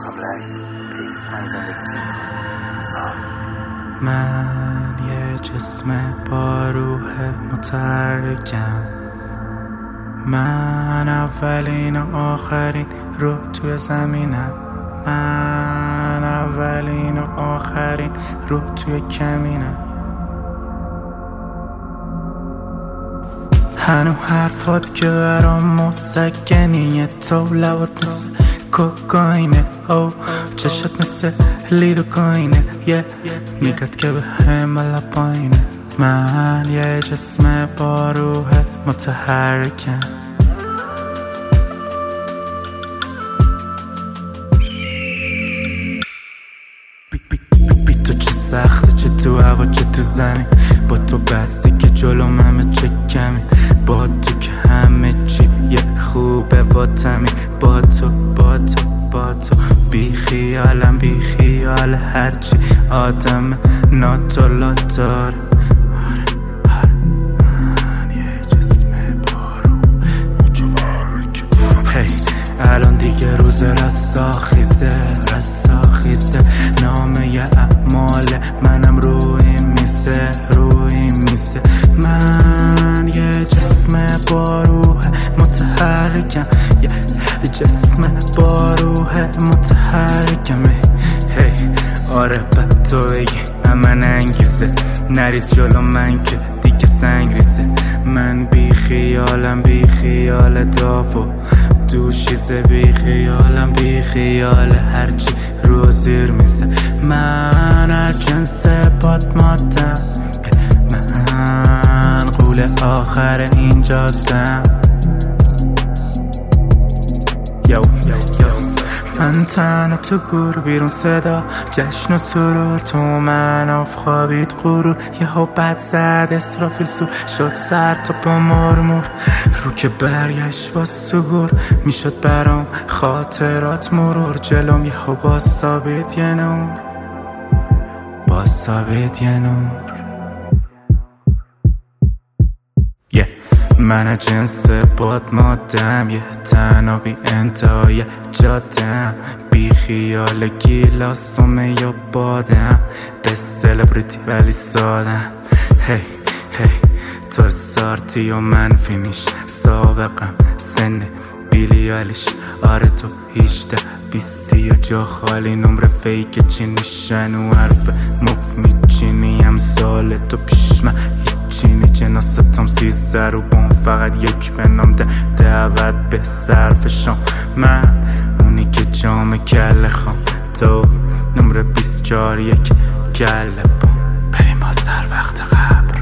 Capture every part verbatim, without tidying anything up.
from life. Peace. من زندگی چی میخوام؟ من یه جسم با روح متحرکم. من اولین و آخرین روح توی زمینم. من اولین و آخرین روح توی کمینم. هنو حرفات که برام مسکنیه، تو لبات مثل کوکاینه، او چشات مثل لیدوکاینه، یه میگد که به هم لپاینه. من یه جسم با روح متحرکم. بی, بی, بی, بی تو چه سخته، چه تو هوا چه تو زمین، با تو بستی که جلوم همه چه کمی، با تو که همه چی یه خوبه واتمی، با تو با تو با تو بی خیالم بی خیال هرچی آدم ناتولاتار. الان دیگه روز رساخیزه رساخیزه نامه ی اعمال منم روی میزه روی میزه. من یه جسم با روح متحرکم، یه جسم با روح متحرکم. هی آره به تو بگی من انگیزه، نریز جلو من که دیگه سنگ ریزه. من بی خیالم بی خیال داو دوشیزه، بی خیالم بی خیال هرچی رو زیر میزه. من هر جنس باد مادم، من قول آخر این جادم. یو یو من تنها تو گور بیرون صدا جشن و سرور، تو من آفخوابید غرور، یه ها بد زد اسرافیل سو شد سر تا پا مرمور، رو که برگشت با سگور میشد برام خاطرات مرور، جلوم یه ها با ثابت یه نور با ثابت یه نور. yeah. من جنس باد مادم، یه تنها بی انتهای جادم، بی خیال گیلاسومه یا بادم، به سلبریتی ولی سادم. هی هی تو سارتی و من فینیش، سابقم سن بیلیالیش، آره تو هیشده بیسی و جا خالی، نمره فیک چی نیشن و حرف مف میچینیم سال تو پیش من چینی جناستم سیزده رو بام، فقط یک بنام ده دعوت به صرف شام. من اونی که جام کله خام، تو نمره بیست چار یک کله بام، بریم بازر وقت قبر.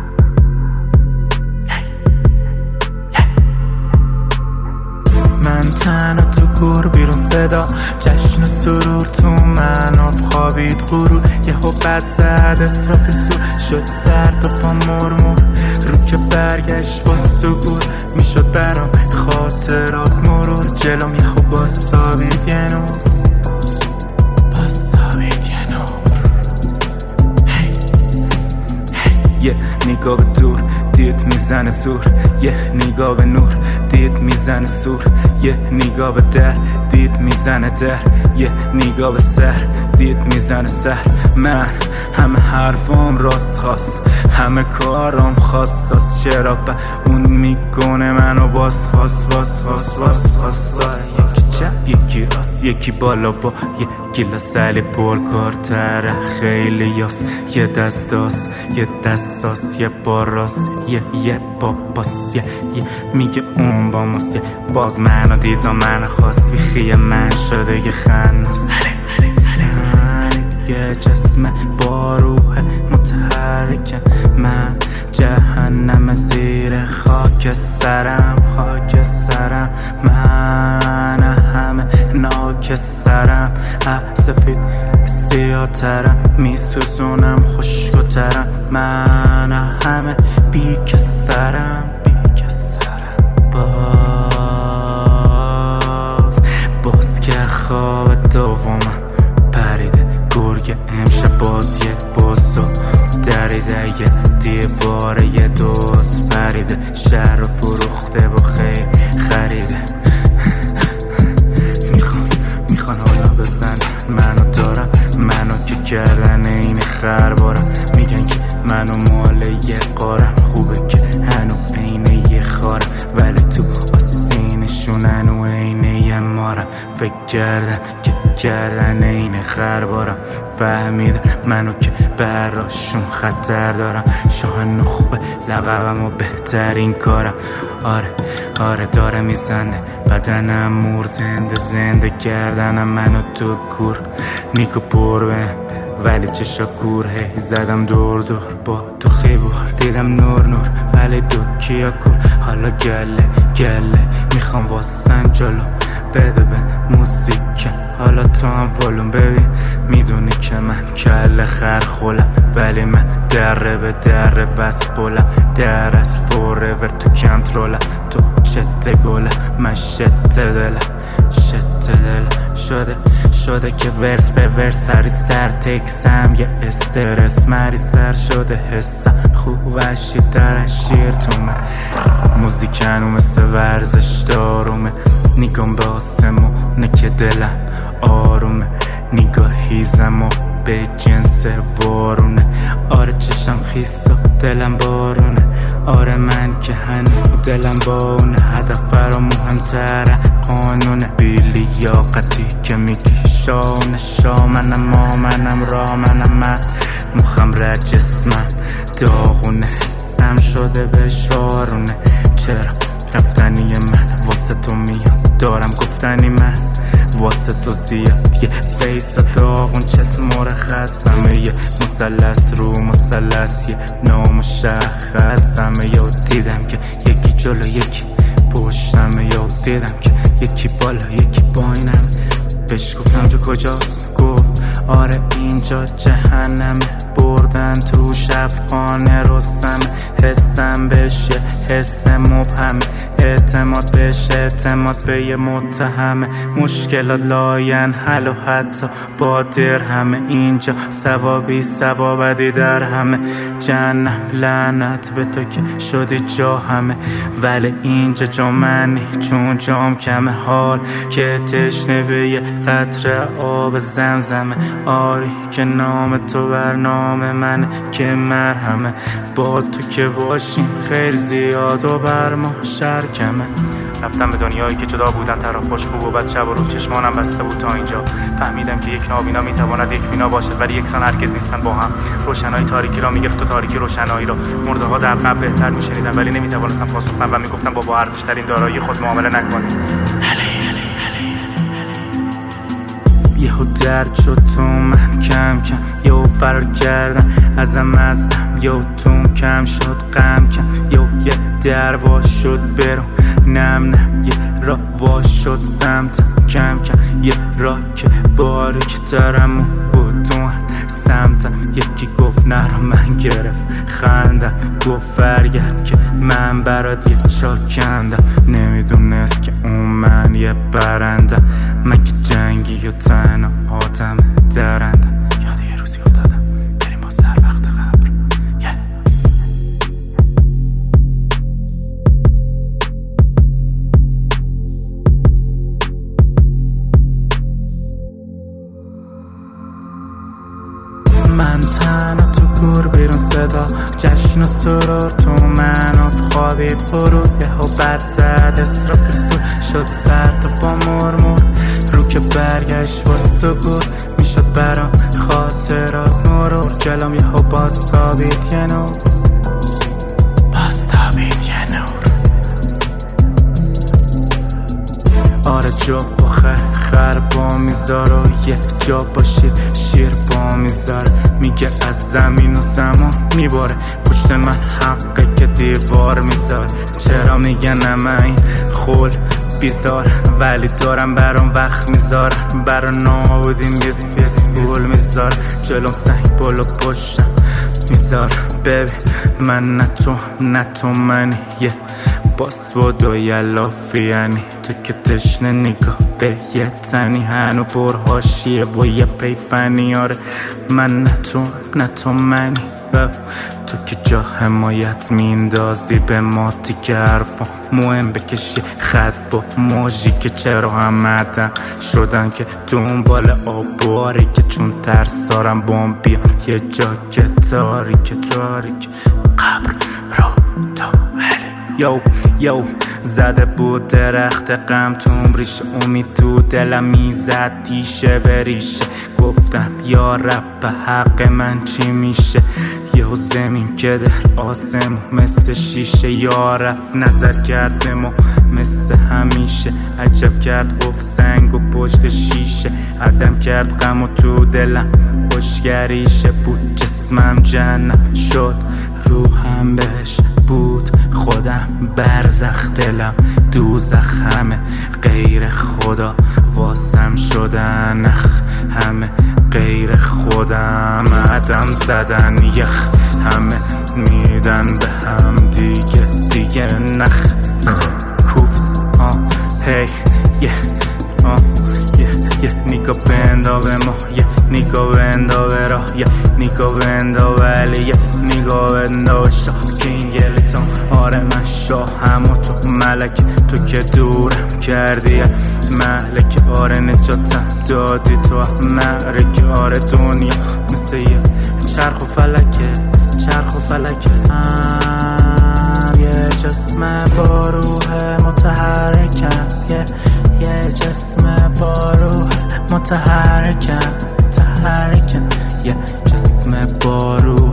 من تنها تو گور بیرون صدا جشن و سرور، تو من آفخوابید غرور، یه ها بد زد اسراف سو شد سر تا پا مرمور، رو که برگشت با سگور میشد برام خاطرات مرور، جلوم یه ها با ثابت یه نور با ثابت یه نور. هی هی یه نگاه به دور دید میزنه زور، یه نگاه به نور دید میزنه سور، یه نگاه به در دید میزنه در، یه نگاه به سر دید میزنه سر. من همه حرفام راست خواست، همه کارام خاصاست، چرا به اون میکنه منو باز خواست باز خواست باز خواست. یکی چپ یکی راست یکی بالا با یه گیلاس علی پر کارتره خیلی یاس، یه دست داست یه دست داست یه بار راست یه یه باباس، یه یه میگه اون با ماست، یه باز منو دید و منو خواست، بیخیه من شده یه خناس. من یه جسم با روح متحرکم، من جهنم زیر خاک سرم خاک سرم، من همه ناک سرم، سفید سیاه ترم، میسوزونم خشک و ترم، من همه بیک سرم بیک سرم. باز باز که خواب دومم پریده، گرگ امشب باز یه بازو دریده، یه دیواره یه دوست پریده، شهر رو فروخته و خیلی خریده. میخوان میخوان حالا بزن کردن این خربارم. میگن که منو مال یه قارم، خوبه که هنو عین یه خارم، ولی تو آسینشون هنو عین یه مارم. فکر کردن که کردن این خربارم، فهمیدن منو که براشون خطر دارم. شاه نخبه لقبم و بهترین کارم. آره آره داره میزنه بدنم مور، زنده زنده کردنم منو تو گور. نیکو پر به ولی چشا گور، هی زدم دور دور با تو خیبور، دیدم نور نور ولی دو کیا کور. حالا گله گله میخوام واسن جلو بده به موسیک، حالا تو هم ولوم ببین. میدونی که من کله خرخولم، ولی من دره به دره وست بولم، در اصل فوریور تو کنترولم. تو شت گله من شت دلم، شت دلم شده شده که ورس به ورس هریستر تکسم، یه استرس مری سر شده حسم. خوب وشی در شیر تو من موزیکنو مثل ورزش دارومه. نگام به آسمونه که دلم آرومه، نگاهی زمو به جنس وارونه. آره چشم خیس و دلم بارونه، آره من که هنو دلم بارونه. هدف فرا مهمتره قانونه، بیلی یا قطی که میگی شاونه. شا منم ما منم را منم من، مخم را جسمم داغونه، حسم شده بشوارونه. چرا رفتنی من واسه تو میاد، دارم گفتنی من واسه تو زیاد. یه فیس داغون چت مرخصمه، یه مثلث رو مثلث یه نامشخصمه. یا دیدم که یکی جلو یکی پشتمه، یا دیدم که یکی بالا یکی پایینم. بهش گفتم جو کجاست؟ گفت آره اینجا جهنمه، بردن تو شفخانه رستمه. حسم بشه حس مبهمه، اعتماد بشه اعتماد به یه متهمه. مشکلات لاین حل و حتی با درهمه، اینجا ثوابی ثوابدی در همه. جنم لعنت به تو که شدی جا همه، ولی اینجا جا منی چون جام کمه. حال که تشنه به یه قطره آب زمزمه، آری که نام تو بر نام منه که مرهمه. با تو که باشیم خیر زیاد و بر ما شر کمه. رفتم به دنیایی که جدا بودن، طرف خوش خوب و بد شب و روز چشمانم بسته بود. تا اینجا فهمیدم که یک نابینا میتواند یک بینا باشد، ولی یکسان هرگز نیستن با هم. روشنایی تاریکی را میگرفت و تاریکی روشنایی را. مرده ها در قبل بهتر میشنیدن، ولی نمیتوانستم پاسخ بدم و میگفتم با با ارزش ترین دارایی خود معامله نکنید. یهو درد شد تو من کم کم، یهو فرار کردم ازم ازدم، یهو توم کم شد غم کم، یهو یه در واش شد برو نم نم، یه راه واش شد سمتم کم کم، یه راه که باریک ترم بود تو سمتم. یکی گفت نرو، من گرفت خندم، گفت فرگرد که من برات یه چاکندم. نمیدونست که اون من یه برندم، من که جنگی و تنها آدم درندم. یاد یه روزی افتادم بریم با سر وقت قبر. yeah. من تنها تو گور بیرون صدا جشن و سرور تو من خوابید غرور. یهو بد زد اسراف سور شد سرد و با مرمور، رو که برگشت واسه گور میشد برام خاطرات مرور. جلوم یهو باز تابید یه نور، باز تابید یه نور. آره جا با خر خر با میذاره و یه جا باشید شیر با میذاره. میگه از زمین و زمان میباره، پشت من حقه که دیوار میذاره. چرا میگن این خول بیزار، ولی دارم برام وقت میذارم. برا نابودیم بیس بیس بول میذاره، جلوم سنگ بالا پشتم میذاره. ببین من نه تو نه تو منی، یه باس بود و یه لافیانی. تو که تشنه نگاه به یه تنی، هنو پر حاشیه و یه پیفنی. آره من نه تو نه تو منی، عقب. تو که جا حمایت میندازی به ما تیکه حرفا مهم بکشی خط با موجی که چرا همتن شدن که دنبال آباری که چون ترسارم بام بیا یه جا که تاریک تاریک قبر را تا یو یو زده بود درخت غم توم ریشه امید تو دلم میزد دیشه بریشه گفتم یا رب به حق من چی میشه یه زمین که در آسمون مثل شیشه یا رب نظر کرده ما مثل همیشه عجب کرد گفت سنگ و پشت شیشه عدم کرد غم و تو دلم خوشگریشه بود جسمم جنم شد روحم بهش بود خودم برزخ دلم دوزخ همه غیر خدا واسم شدن اخ همه غیر خودم عدم زدن یخ همه میدن به هم دیگه دیگه نخ کوفت آه هی یه آه یه یه نیگا بندا به ما یه نیگا بندا به راه یه نیگا بندا ولی یه نیگا بندا به شاه کینگلتون آره من شاه همو تو ملک تو که دورم کردی ملک آره نجاتم دادی تو مرک آره دنیا مثل یه چرخ و فلکه چرخ و فلکه هم یه جسم با روح متحرکم یه یه جسم با روح متحرکم متحرکم یه جسم با روح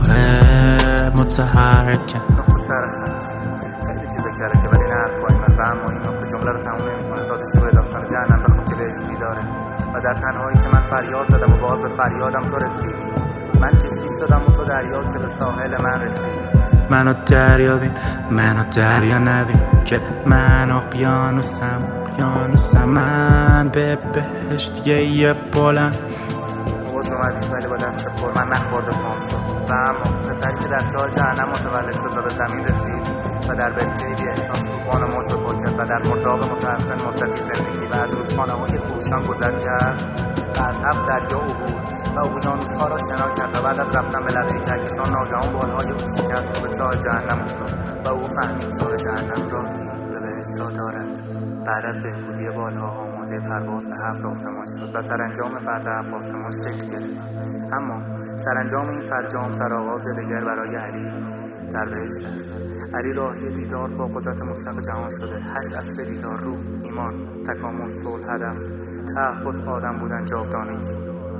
متحرکم نقطه سر خط خیلی چیزا کرده که ولی نه حرفای من و اما این نقطه جمله رو تموم نمی‌کنه تازه شروع داستان جهنم بخوام که بهش بیداره و در تنهایی که من فریاد زدم و باز به فریادم تو رسیدی من کشتی شدم و تو دریا که به ساحل من رسیدی منو دریا بین منو دریا نبین که من اقیانوسم اقیانوسم من به بهشت یه بلند باز اومدیم ولی با دست پر من نخورده پامسو و اما پسری که در چاه جهنم متولد شد و به زمین رسید و در برکه‌ای بی احساس طوفان موج رو پر کرد و در مرداب متعفن مدتی زندگی و از رودخانه‌های خروشان گذر کرد و از هفت دریا عبور و اقیانوس‌ها را شنا کرد و بعد از رفتن به لبه کهکشان ناگهان بالهای او شکست و به چاه جهنم افتاد و او فهمید چاه جهنم راهی به بهشت را دارد. بعد از بهبودی بالها آماده پرواز به هفت آسمان شد و سرانجام فتح هفت آسمان شکل گرفت. اما سرانجام این فرجام سرآغاز دیگر برای علی در بهشت است. علی راهی دیدار با قدرت مطلق جهان شده. هشت اصل دیدار: روح، ایمان، تکامل، صلح، هدف، تعهد، آدم بودن، جاودانگی.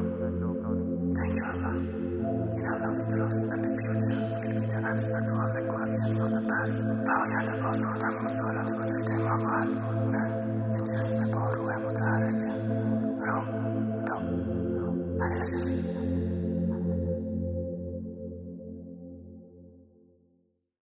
Thank you Allah. In Allah we trust and the future will be the answer to all the questions of the past. و آینده پاسخ تمام سوالات گذشته ما خواهد بود. من یه جسم با روح متحرکم.